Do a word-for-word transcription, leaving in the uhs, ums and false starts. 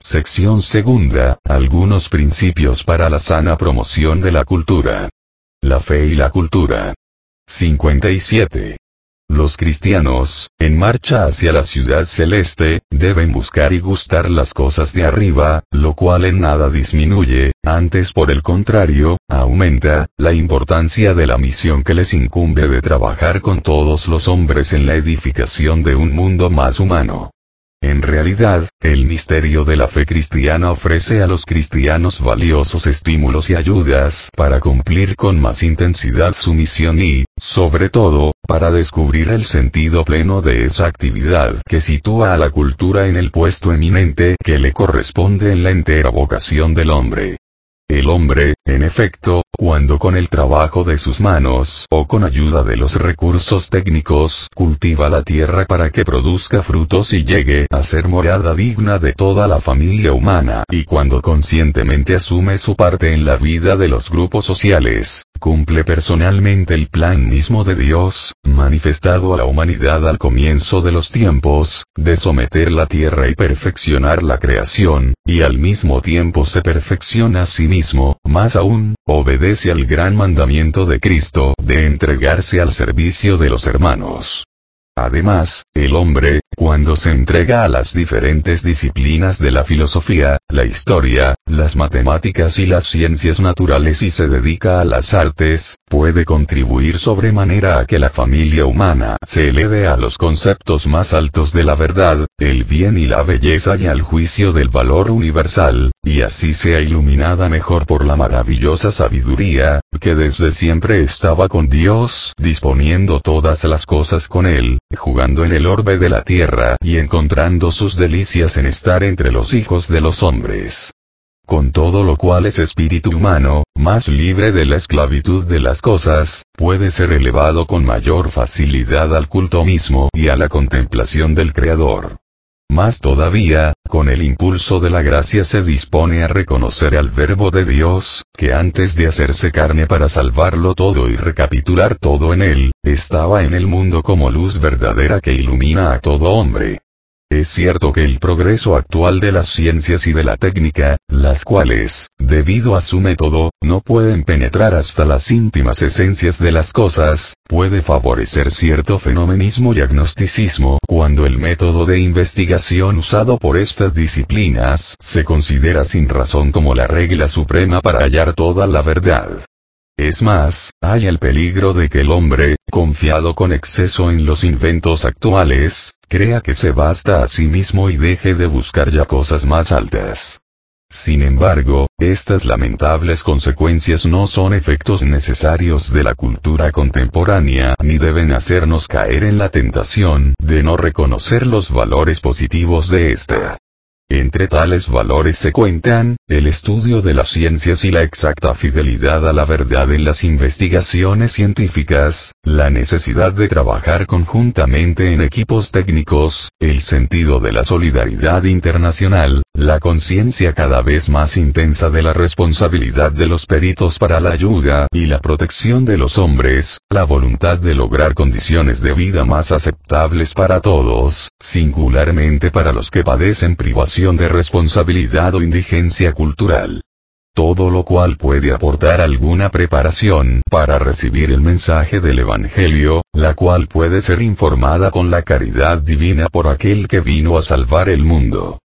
Sección segunda, algunos principios para la sana promoción de la cultura. La fe y la cultura. cincuenta y siete. Los cristianos, en marcha hacia la ciudad celeste, deben buscar y gustar las cosas de arriba, lo cual en nada disminuye, antes por el contrario, aumenta, la importancia de la misión que les incumbe de trabajar con todos los hombres en la edificación de un mundo más humano. En realidad, el misterio de la fe cristiana ofrece a los cristianos valiosos estímulos y ayudas para cumplir con más intensidad su misión y, sobre todo, para descubrir el sentido pleno de esa actividad que sitúa a la cultura en el puesto eminente que le corresponde en la entera vocación del hombre. El hombre, en efecto, cuando con el trabajo de sus manos o con ayuda de los recursos técnicos cultiva la tierra para que produzca frutos y llegue a ser morada digna de toda la familia humana, y cuando conscientemente asume su parte en la vida de los grupos sociales, cumple personalmente el plan mismo de Dios, manifestado a la humanidad al comienzo de los tiempos, de someter la tierra y perfeccionar la creación, y al mismo tiempo se perfecciona a sí mismo, más aún, obedece al gran mandamiento de Cristo de entregarse al servicio de los hermanos. Además, el hombre, cuando se entrega a las diferentes disciplinas de la filosofía, la historia, las matemáticas y las ciencias naturales y se dedica a las artes, puede contribuir sobremanera a que la familia humana se eleve a los conceptos más altos de la verdad, el bien y la belleza y al juicio del valor universal, y así sea iluminada mejor por la maravillosa sabiduría, que desde siempre estaba con Dios, disponiendo todas las cosas con Él, jugando en el orbe de la tierra y encontrando sus delicias en estar entre los hijos de los hombres. Con todo lo cual ese espíritu humano, más libre de la esclavitud de las cosas, puede ser elevado con mayor facilidad al culto mismo y a la contemplación del Creador. Más todavía, con el impulso de la gracia se dispone a reconocer al Verbo de Dios, que antes de hacerse carne para salvarlo todo y recapitular todo en él, estaba en el mundo como luz verdadera que ilumina a todo hombre. Es cierto que el progreso actual de las ciencias y de la técnica, las cuales, debido a su método, no pueden penetrar hasta las íntimas esencias de las cosas, puede favorecer cierto fenomenismo y agnosticismo cuando el método de investigación usado por estas disciplinas se considera sin razón como la regla suprema para hallar toda la verdad. Es más, hay el peligro de que el hombre, confiado con exceso en los inventos actuales, crea que se basta a sí mismo y deje de buscar ya cosas más altas. Sin embargo, estas lamentables consecuencias no son efectos necesarios de la cultura contemporánea ni deben hacernos caer en la tentación de no reconocer los valores positivos de esta. Entre tales valores se cuentan, el estudio de las ciencias y la exacta fidelidad a la verdad en las investigaciones científicas, la necesidad de trabajar conjuntamente en equipos técnicos, el sentido de la solidaridad internacional, la conciencia cada vez más intensa de la responsabilidad de los peritos para la ayuda y la protección de los hombres, la voluntad de lograr condiciones de vida más aceptables para todos, singularmente para los que padecen privación de responsabilidad o indigencia cultural. Todo lo cual puede aportar alguna preparación para recibir el mensaje del Evangelio, la cual puede ser informada con la caridad divina por aquel que vino a salvar el mundo.